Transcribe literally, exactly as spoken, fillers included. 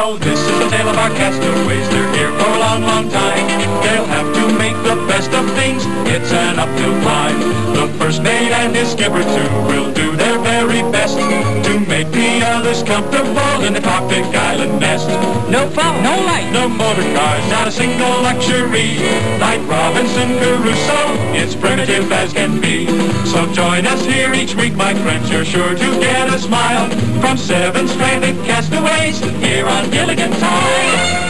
So this is the tale of our castaways. They're here for a long, long time. They'll have to make the best of things. It's an uphill climb. The first mate and his skipper too will do their very best to make the others comfortable in the cockpit island nest. No phone, no light, no motor cars, not a single luxury. Like Robinson Crusoe, it's primitive as can be. So join us here each week, my friends. You're sure to get a smile from seven stranded castaways here on Gilligan's Island.